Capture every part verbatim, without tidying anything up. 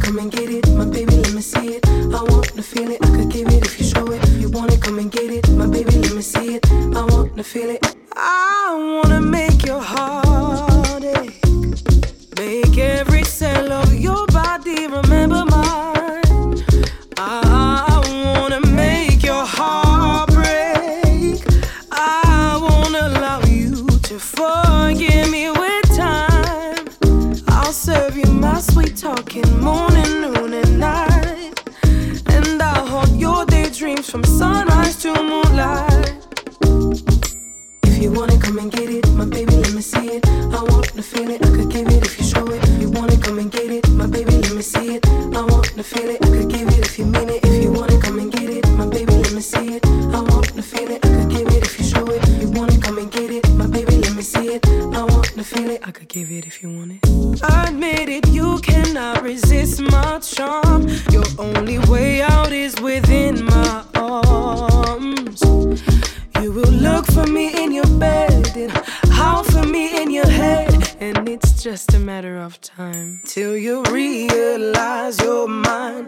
come and get it, my baby, let me see it. I want to feel it, I could give it if you show it. If you want it, come and get it, my baby, let me see it. I want to feel it. I wanna make your heart ache, make every cell of your body remember mine. I wanna make your heart break. I wanna allow you to forgive me with time. I'll serve you my sweet talking morning, noon, and night. And I'll haunt your daydreams from sunrise to moonlight. If you want it, come and get it, my baby, let me see it. I want to feel it, I could give it if you show it. If you want it, come and get it, my baby, let me see it. I want to feel it, I could give it if you mean it. If you want it, come and get it, my baby, let me see it. I want to feel it, I could give it if you show it. If you want it, come and get it, my baby, let me see it. I want to feel it, I could give it if you want it. Admit it, you cannot resist my charm. Your only way out is within my arms. You will look for me in your bed and howl for me in your head. And it's just a matter of time till you realize you're mine.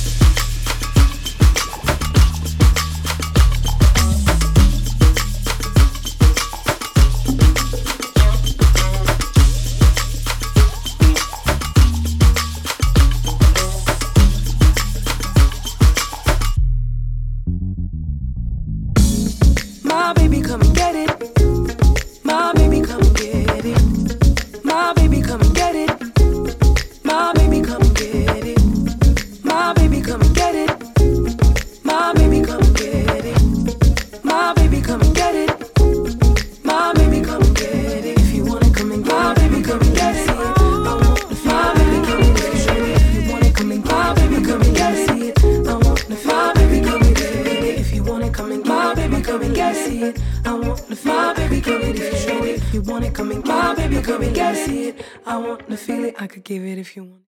My baby, come and get it. My baby, come and get it. My baby, come and get it. My baby, come and get it. My baby, come and get it. My baby, come and get it. My baby, come and get it. My baby, come and get it. If you wanna come and get it, my baby, come and get it. I want the fly, baby, come and get it. If you wanna come and get it, my baby, come and get it. I want the fly, baby, come and get it. If you wanna come and get it, my baby, come and get it. I want the fly, baby, come and if you show it. If you want it, come and my baby, come and get it. I want to feel it, I could give it if you want.